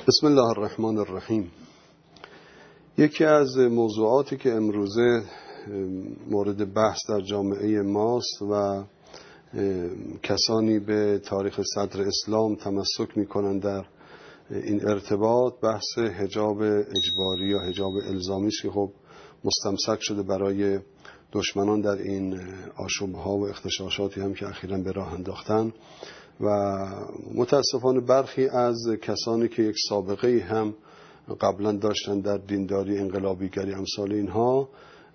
بسم الله الرحمن الرحیم. یکی از موضوعاتی که امروزه مورد بحث در جامعه ماست و کسانی به تاریخ صدر اسلام تمسک می‌کنند در این ارتباط، بحث حجاب اجباری یا حجاب الزامی است که خب مستمسک شده برای دشمنان در این آشوب‌ها و اغتشاشاتی هم که اخیراً به راه انداختن و متاسفانه برخی از کسانی که یک سابقه هم قبلا داشتن در دینداری انقلابیگری امثال اینها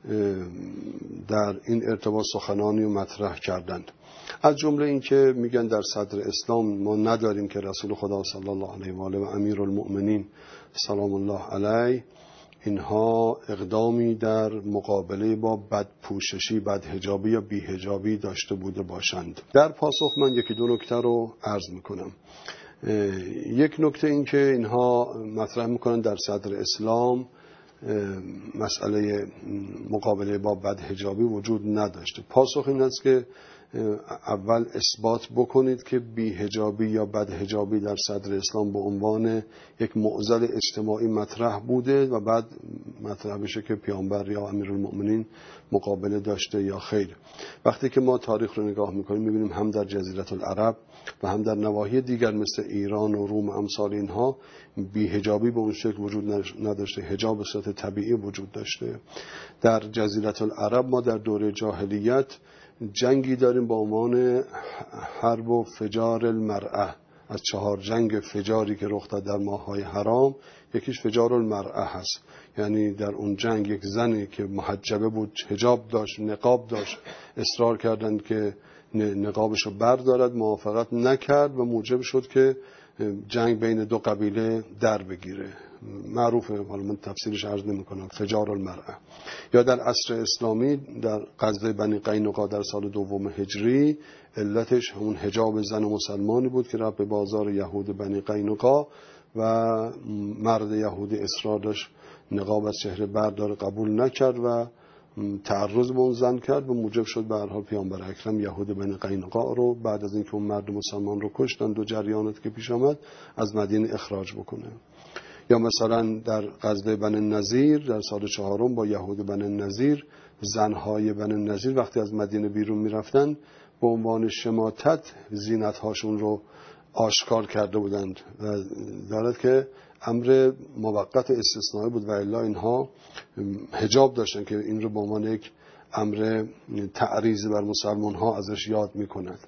در این ارتباط سخنانی و مطرح کردند. از جمله این که میگن در صدر اسلام ما نداریم که رسول خدا صلی الله علیه و آله و امیرالمؤمنین سلام الله علیه اینها اقدامی در مقابله با بدپوششی، بدحجابی یا بیحجابی داشته بوده باشند. در پاسخ من یکی دو نکته رو عرض میکنم. یک نکته این که اینها مطرح میکنن در صدر اسلام مسئله مقابله با بدحجابی وجود نداشته. پاسخ این است که اول اثبات بکنید که بی‌حجابی یا بدحجابی در صدر اسلام به عنوان یک معضل اجتماعی مطرح بوده و بعد مطرح بشه که پیامبر یا امیرالمؤمنین مقابله داشته یا خیر. وقتی که ما تاریخ رو نگاه میکنیم میبینیم هم در جزیره العرب و هم در نواحی دیگر مثل ایران و روم امثال اینها بی‌حجابی به اون شکل وجود نداشته، حجاب به صورت طبیعی وجود داشته. در جزیره العرب ما در دوره جاهلیت جنگی داریم با عنوان حرب و فجار المرأه. از 4 جنگ فجاری که رخ داد در ماه‌های حرام یکیش فجار المرأه هست، یعنی در اون جنگ یک زنی که محجبه بود، حجاب داشت، نقاب داشت، اصرار کردند که نقابشو بردارد، موافقت نکرد و موجب شد که جنگ بین دو قبیله در بگیره. معروفه، حالا من تفسیرش عرض نمی‌کنم، فجار المرأه. یا در عصر اسلامی در غزوه بنی قینقاع در سال 2 هجری علتش همون حجاب زن مسلمانی بود که رفت به بازار یهود بنی قینقاع و مرد یهودی اصرار داشت نقاب از چهره بردار، قبول نکرد و تعرض به اون زن کرد و موجب شد به هر حال پیامبر اکرم یهود بنی قینقاع رو بعد از اینکه اون مرد مسلمان رو کشتن، 2 جریانات که پیش آمد، از مدینه اخراج بکنه. یا مثلا در غزوه بنی النضیر در سال 4 با یهود بنی النضیر، زنهای بنی النضیر وقتی از مدینه بیرون میرفتن به عنوان شماتت زینت‌هاشون رو آشکار کرده بودند و دارد که امر موقت استثنایی بود و الا اینها حجاب داشتن که این رو به عنوان یک امر تعریض بر مسلمان ها ازش یاد میکند.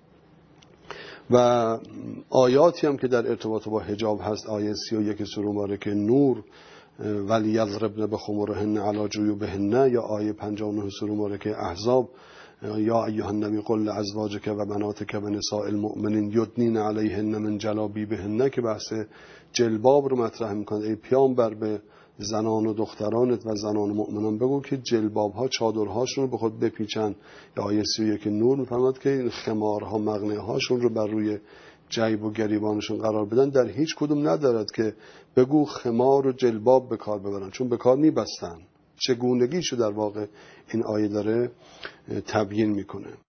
و آیاتی هم که در ارتباط با حجاب هست، آیه 31 سوره مبارکه نور ولیضربن بخمرهن علی جیوبهن، یا آیه 59 سوره مبارکه احزاب یا ایها النبی قل لازواجک و بناتک و نساء المؤمنین یدنین علیهن من جلابیبهن، که بحث جلباب رو مطرح میکنه. ای پیامبر به زنان و دخترانت و زنان مؤمنان بگو که جلباب ها، چادرهاشون رو به خود بپیچن. یا آیه 31 نور میفرماد که این خمارها، مغنه هاشون رو بر روی جیب و گریبانشون قرار بدن. در هیچ کدوم ندارد که بگو خمار و جلباب به کار ببرن، چون به کار میبستن. چگونگیشو در واقع این آیه داره تبیین میکنه.